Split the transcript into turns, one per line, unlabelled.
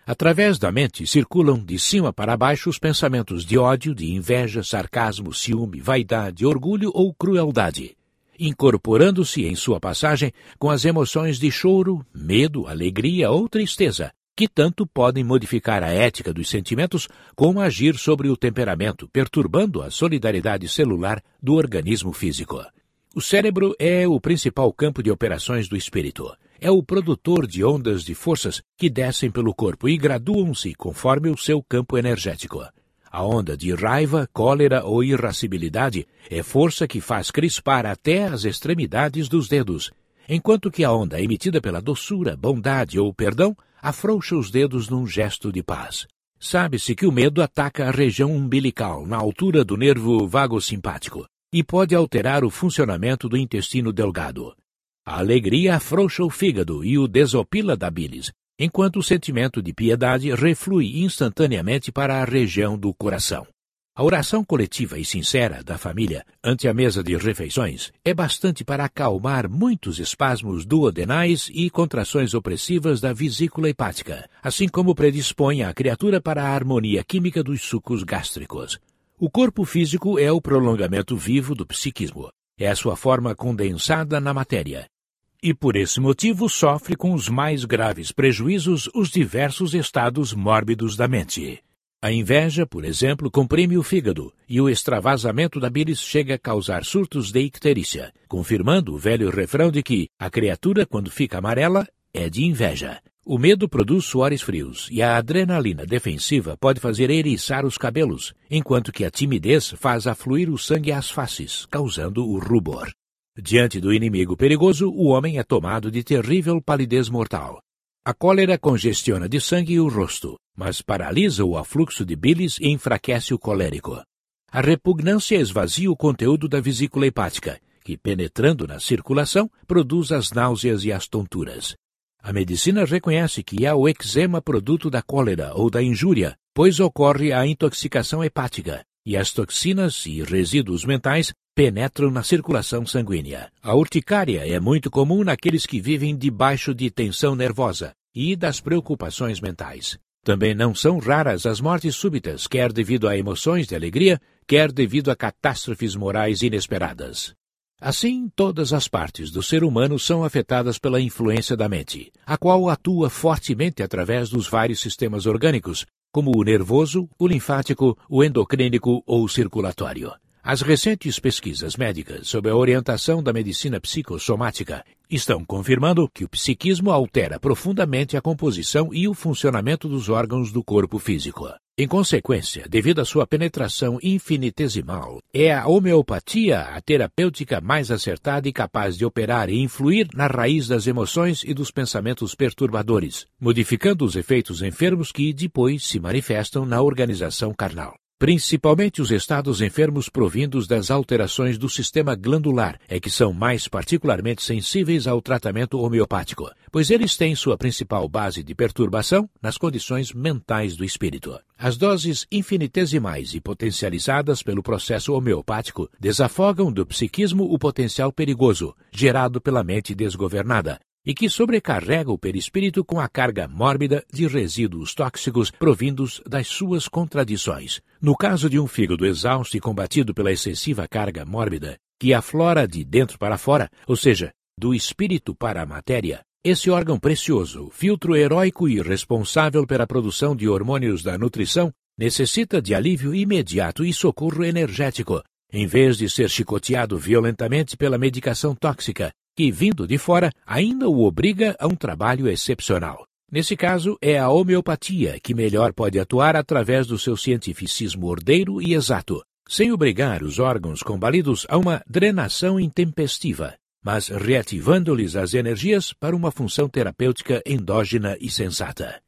Através da mente circulam de cima para baixo os pensamentos de ódio, de inveja, sarcasmo, ciúme, vaidade, orgulho ou crueldade, incorporando-se em sua passagem com as emoções de choro, medo, alegria ou tristeza, que tanto podem modificar a ética dos sentimentos como agir sobre o temperamento, perturbando a solidariedade celular do organismo físico. O cérebro é o principal campo de operações do espírito. É o produtor de ondas de forças que descem pelo corpo e graduam-se conforme o seu campo energético. A onda de raiva, cólera ou irascibilidade é força que faz crispar até as extremidades dos dedos, enquanto que a onda emitida pela doçura, bondade ou perdão afrouxa os dedos num gesto de paz. Sabe-se que o medo ataca a região umbilical, na altura do nervo vagossimpático, e pode alterar o funcionamento do intestino delgado. A alegria afrouxa o fígado e o desopila da bilis, enquanto o sentimento de piedade reflui instantaneamente para a região do coração. A oração coletiva e sincera da família ante a mesa de refeições é bastante para acalmar muitos espasmos duodenais e contrações opressivas da vesícula hepática, assim como predispõe a criatura para a harmonia química dos sucos gástricos. O corpo físico é o prolongamento vivo do psiquismo. É a sua forma condensada na matéria. E por esse motivo sofre com os mais graves prejuízos os diversos estados mórbidos da mente. A inveja, por exemplo, comprime o fígado, e o extravasamento da bilis chega a causar surtos de icterícia, confirmando o velho refrão de que a criatura, quando fica amarela, é de inveja. O medo produz suores frios, e a adrenalina defensiva pode fazer eriçar os cabelos, enquanto que a timidez faz afluir o sangue às faces, causando o rubor. Diante do inimigo perigoso, o homem é tomado de terrível palidez mortal. A cólera congestiona de sangue o rosto, mas paralisa o afluxo de bilis e enfraquece o colérico. A repugnância esvazia o conteúdo da vesícula hepática, que, penetrando na circulação, produz as náuseas e as tonturas. A medicina reconhece que é o eczema produto da cólera ou da injúria, pois ocorre a intoxicação hepática, e as toxinas e resíduos mentais penetram na circulação sanguínea. A urticária é muito comum naqueles que vivem debaixo de tensão nervosa e das preocupações mentais. Também não são raras as mortes súbitas, quer devido a emoções de alegria, quer devido a catástrofes morais inesperadas. Assim, todas as partes do ser humano são afetadas pela influência da mente, a qual atua fortemente através dos vários sistemas orgânicos, como o nervoso, o linfático, o endocrínico ou o circulatório. As recentes pesquisas médicas sob a orientação da medicina psicossomática estão confirmando que o psiquismo altera profundamente a composição e o funcionamento dos órgãos do corpo físico. Em consequência, devido à sua penetração infinitesimal, é a homeopatia a terapêutica mais acertada e capaz de operar e influir na raiz das emoções e dos pensamentos perturbadores, modificando os efeitos enfermos que depois se manifestam na organização carnal. Principalmente os estados enfermos provindos das alterações do sistema glandular é que são mais particularmente sensíveis ao tratamento homeopático, pois eles têm sua principal base de perturbação nas condições mentais do espírito. As doses infinitesimais e potencializadas pelo processo homeopático desafogam do psiquismo o potencial perigoso, gerado pela mente desgovernada, e que sobrecarrega o perispírito com a carga mórbida de resíduos tóxicos provindos das suas contradições. No caso de um fígado exausto e combatido pela excessiva carga mórbida, que aflora de dentro para fora, ou seja, do espírito para a matéria, esse órgão precioso, filtro heróico e responsável pela produção de hormônios da nutrição, necessita de alívio imediato e socorro energético, em vez de ser chicoteado violentamente pela medicação tóxica, que, vindo de fora, ainda o obriga a um trabalho excepcional. Nesse caso, é a homeopatia que melhor pode atuar através do seu cientificismo ordeiro e exato, sem obrigar os órgãos combalidos a uma drenação intempestiva, mas reativando-lhes as energias para uma função terapêutica endógena e sensata.